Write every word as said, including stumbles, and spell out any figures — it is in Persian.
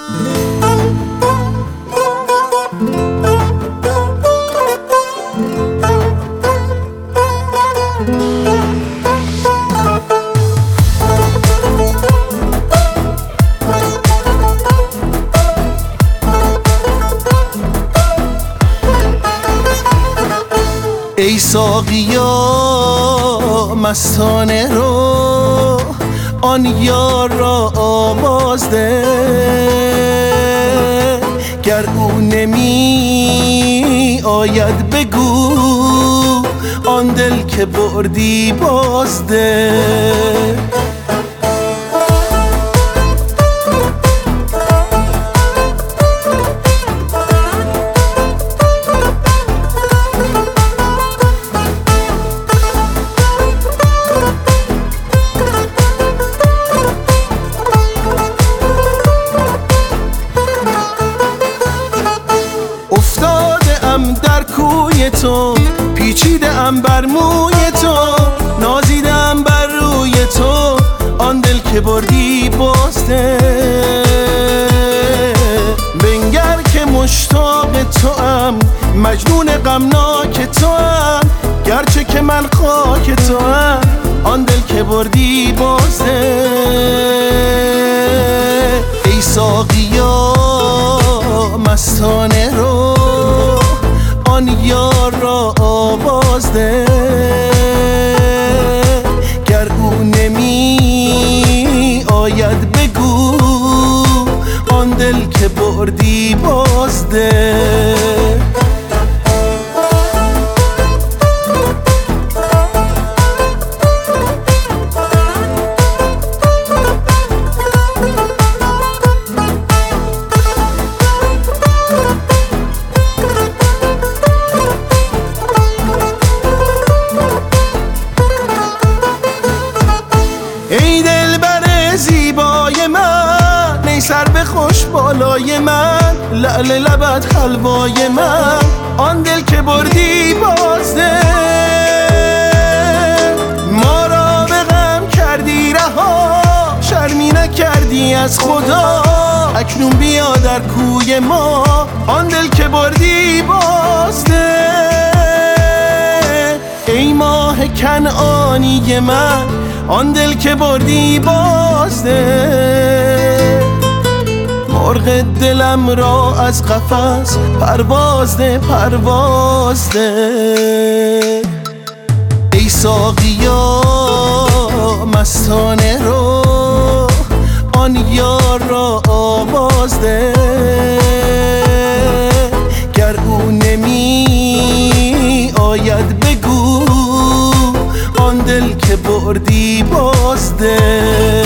ای ساقیا مستانه رو آن یار را آواز ده، گر او نمی آید بگو آن دل که بردی باز ده. افتاده ام در کوی تو، پیچیده ام بر موی تو، نازیده ام بر روی تو آن دل که بردی بازده. بنگر که مشتاق تو ام، مجنون غمناک تو ام، گرچه که من خاک تو ام آن دل که بردی بازده. ای ساقیا مستانه رو آن یار را آواز ده، گر او نمی آید بگو آن دل که بردی باز ده. ای دلبر زیبای من، ای سرو خوش بالای من، لعل لبت حلوای من آن دل که بردی بازده. ما را به غم کردی رها، شرمی نکردی از خدا، اکنون بیا در کوی ما آن دل که بردی بازده. ای ماه کنعانی من آن دل که بردی بازده. مرغ دلم را از قفس پرواز ده پرواز ده. ای ساقیا مستانه رو آن یار را آواز ده، گر او نمی آید بگو آن دل که بردی بازده.